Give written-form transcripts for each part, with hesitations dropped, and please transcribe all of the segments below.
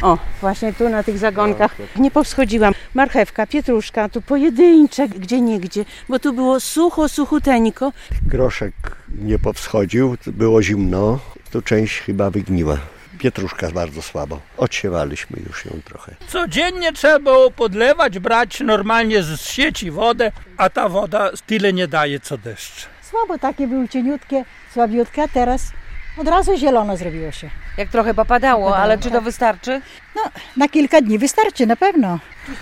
O, właśnie tu na tych zagonkach nie powschodziłam. Marchewka, pietruszka, tu pojedyncze, gdzieniegdzie, bo tu było sucho, suchuteńko. Groszek nie powschodził, było zimno, tu część chyba wygniła. Pietruszka bardzo słabo. Odsiewaliśmy już ją trochę. Codziennie trzeba było podlewać, brać normalnie z sieci wodę, a ta woda tyle nie daje co deszcz. Słabo takie były cieniutkie, słabiutkie, a teraz od razu zielono zrobiło się. Jak trochę popadało, ale czy to wystarczy? No, na kilka dni wystarczy na pewno.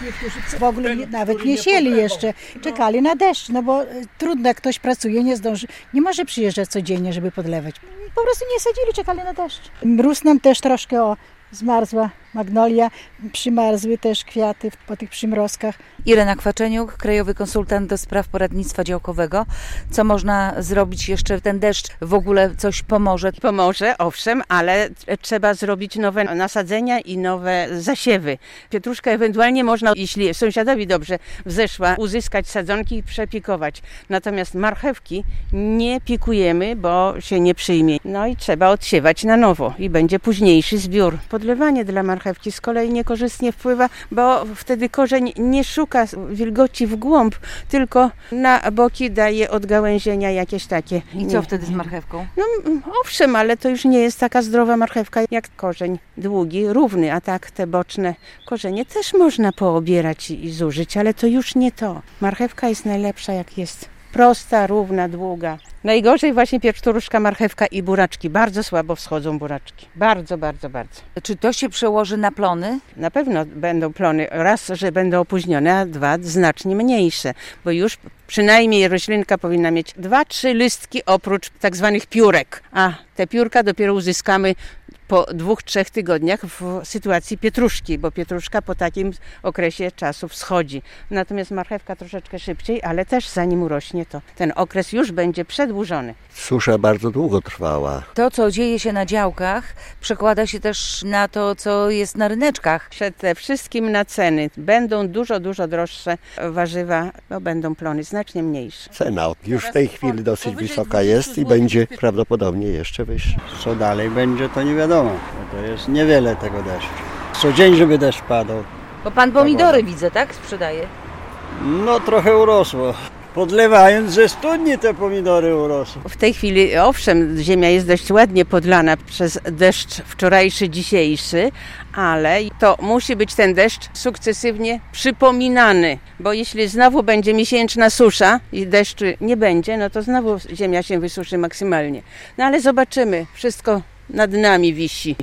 W ogóle nawet nie sieli jeszcze, czekali na deszcz, no bo trudno, jak ktoś pracuje, nie zdąży, nie może przyjeżdżać codziennie, żeby podlewać. Po prostu nie sadzili, czekali na deszcz. Mróz nam też troszkę zmarzła magnolia, przymarzły też kwiaty po tych przymrozkach. Irena Kwaczeniuk, krajowy konsultant do spraw poradnictwa działkowego. Co można zrobić jeszcze? Ten deszcz w ogóle coś pomoże? Pomoże, owszem, ale trzeba zrobić nowe nasadzenia i nowe zasiewy. Pietruszkę ewentualnie można, jeśli sąsiadowi dobrze wzeszła, uzyskać sadzonki i przepikować. Natomiast marchewki nie pikujemy, bo się nie przyjmie. No i trzeba odsiewać na nowo i będzie późniejszy zbiór. Podlewanie dla marchewki z kolei niekorzystnie wpływa, bo wtedy korzeń nie szuka wilgoci w głąb, tylko na boki daje odgałęzienia jakieś takie. I co wtedy z marchewką? No owszem, ale to już nie jest taka zdrowa marchewka jak korzeń długi, równy, a tak te boczne korzenie też można poobierać i zużyć, ale to już nie to. Marchewka jest najlepsza jak jest. Prosta, równa, długa. Najgorzej właśnie pietruszka, marchewka i buraczki. Bardzo słabo wschodzą buraczki. Bardzo, bardzo, bardzo. Czy to się przełoży na plony? Na pewno będą plony. Raz, że będą opóźnione, a dwa, znacznie mniejsze. Bo już przynajmniej roślinka powinna mieć 2-3 listki oprócz tak zwanych piórek. A te piórka dopiero uzyskamy po 2-3 tygodniach w sytuacji pietruszki, bo pietruszka po takim okresie czasu wschodzi. Natomiast marchewka troszeczkę szybciej, ale też zanim urośnie, to ten okres już będzie przedłużony. Susza bardzo długo trwała. To, co dzieje się na działkach, przekłada się też na to, co jest na ryneczkach. Przede wszystkim na ceny. Będą dużo droższe warzywa, bo będą plony znacznie mniejsze. Cena już w tej chwili dosyć wysoka jest i będzie prawdopodobnie jeszcze wyższa. Co dalej będzie, to nie wiadomo. Bo to jest niewiele tego deszczu. Co dzień, żeby deszcz padał. Bo pan pomidory widzę, tak? Sprzedaje. No trochę urosło. Podlewając ze studni te pomidory urosły. W tej chwili, owszem, ziemia jest dość ładnie podlana przez deszcz wczorajszy, dzisiejszy, ale to musi być ten deszcz sukcesywnie przypominany, bo jeśli znowu będzie miesięczna susza i deszczu nie będzie, no to znowu ziemia się wysuszy maksymalnie. No ale zobaczymy, wszystko nad nami wisi.